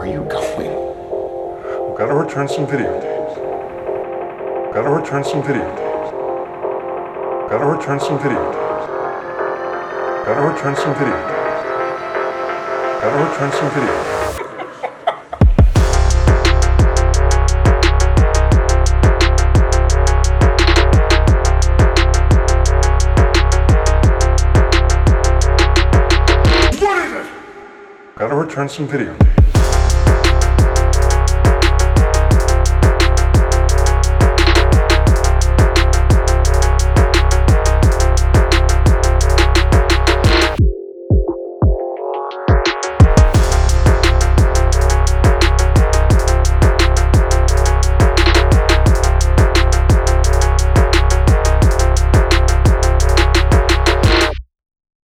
are you going? We've got to return some videotapes. Got to return some videotapes. Got to return some videotapes. Got to return some videotapes. Got to return some videotapes. Gotta return some videotapes.